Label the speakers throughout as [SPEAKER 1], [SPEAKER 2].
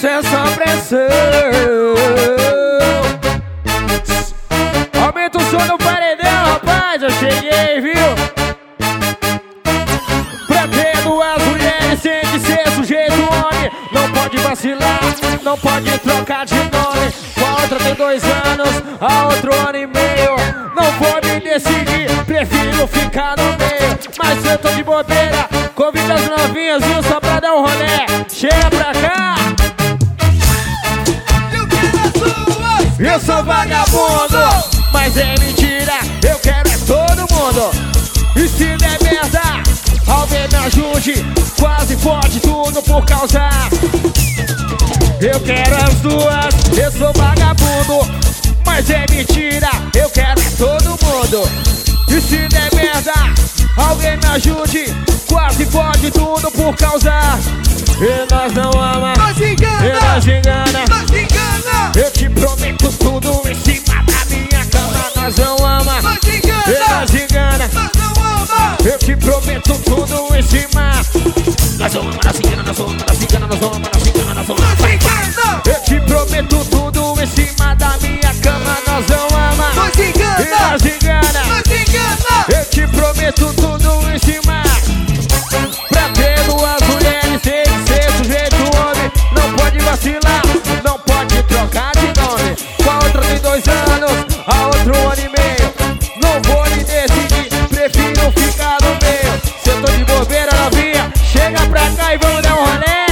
[SPEAKER 1] isso é só pressão. Aumenta o som no paredão, rapaz, eu cheguei, viu? Pretendo as mulheres, tem que ser sujeito homem. Não pode vacilar, não pode trocar de nome. Com a outra tem 2 anos, a outra 1 ano e meio. Não vou me decidir, prefiro ficar no meio. Mas se eu tô de bobeira, convida as novinhas, viu? Só pra dar um rolê, chega pra cá. Eu sou vagabundo, mas é mentira, eu quero é todo mundo. E se der merda, alguém me ajude. Quase pode tudo por causa. Eu quero as duas, eu sou vagabundo, mas é mentira, eu quero é todo mundo. E se der merda, alguém me ajude. Quase pode tudo por causa. E nós não ama,
[SPEAKER 2] Nós engana,
[SPEAKER 1] e nós engana.
[SPEAKER 2] nós engana,
[SPEAKER 1] Eu te prometo tudo em cima da minha cama. Nós não ama,
[SPEAKER 2] nós
[SPEAKER 1] e
[SPEAKER 2] engana,
[SPEAKER 1] nós engana.
[SPEAKER 2] nós não ama.
[SPEAKER 1] Eu te prometo tudo em cima. Nós não ama, nós engana, nós não ama, nós engana, nós não ama, nós engana, nós não ama.
[SPEAKER 2] Nós engana,
[SPEAKER 1] Eu te prometo tudo em cima da minha cama. Nós não ama,
[SPEAKER 2] nós
[SPEAKER 1] e
[SPEAKER 2] engana,
[SPEAKER 1] nós engana.
[SPEAKER 2] nós engana.
[SPEAKER 1] Eu te prometo tudo em cima. Pra ter 2 mulheres, tem que ser sujeito homem. Não pode vacilar, não pode trocar de nome. Com a outra tem 2 anos, a outra 1 ano e meio. Não vou me decidir, prefiro ficar no meio. Se eu tô de bobeira, novinha, chega pra cá e vamos dar um rolê.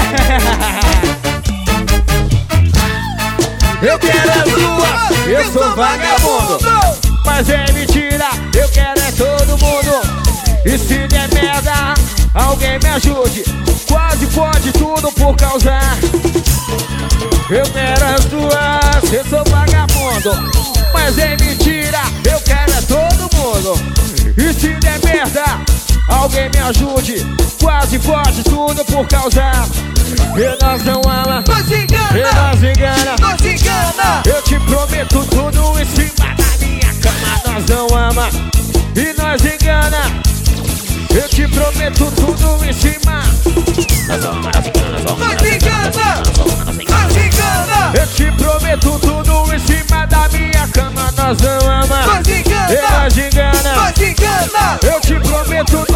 [SPEAKER 1] Eu quero as duas, eu sou vagabundo, mas é mentira, eu quero é todo mundo. E se der merda, alguém me ajude. Quase pode tudo por causa. Eu quero as duas, eu sou vagabundo, mas é mentira, eu quero é todo mundo. E se der merda, alguém me ajude. Quase pode tudo por causa. E nós não ama,
[SPEAKER 2] Nós
[SPEAKER 1] e
[SPEAKER 2] engana,
[SPEAKER 1] nós engana.
[SPEAKER 2] nós engana.
[SPEAKER 1] Eu te prometo tudo em cima da minha cama. Nós não ama, e nós engana. Eu te prometo tudo em cima. Nós não ama, nós engana, nós não ama,
[SPEAKER 2] Nós engana, nós engana.
[SPEAKER 1] eu te prometo tudo em cima da minha cama. Nós não ama,
[SPEAKER 2] Nós
[SPEAKER 1] e
[SPEAKER 2] engana,
[SPEAKER 1] nós engana.
[SPEAKER 2] nós engana.
[SPEAKER 1] Eu te prometo